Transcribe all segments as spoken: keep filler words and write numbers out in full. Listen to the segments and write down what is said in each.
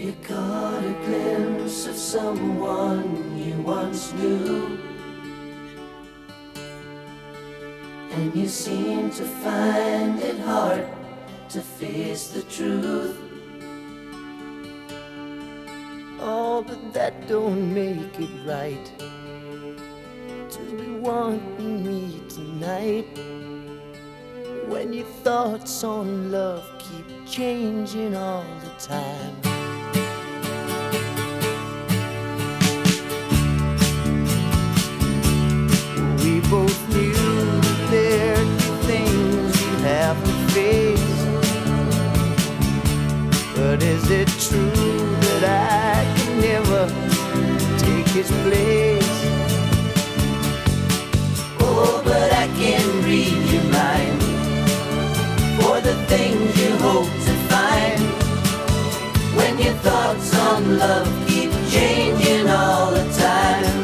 you caught a glimpse of someone you once knew, and you seem to find it hard to face the truth. Oh, but that don't make it right to be wanting me tonight, when your thoughts on love keep changing all the time. We both knew that there are things you have to face, but is it true that I can never take his place? Oh, but I can read your mind, for the things you hope to find, when your thoughts on love keep changing all the time.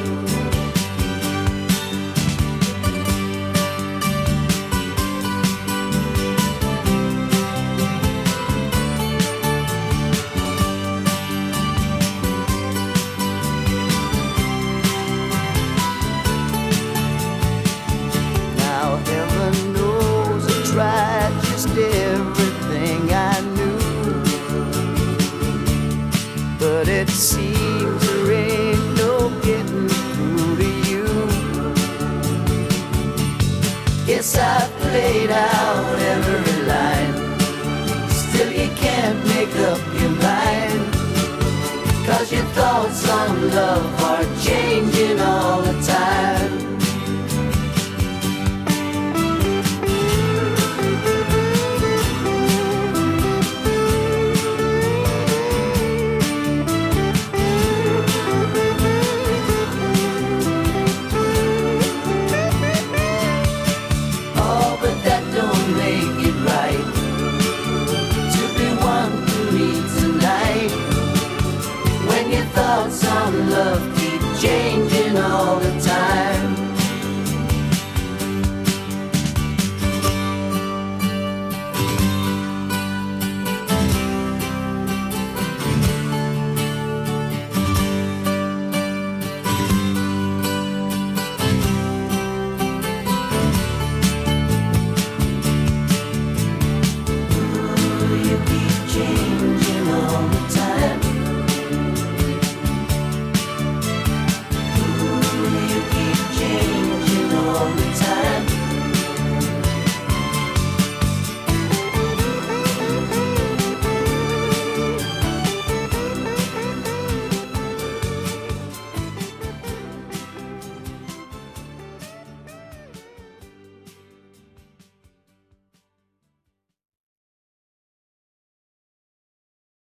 Now heaven knows I tried just everything I knew, but it seems there ain't no getting through to you. Guess I've played out every line, still you can't make up your mind, 'cause your thoughts on love are changing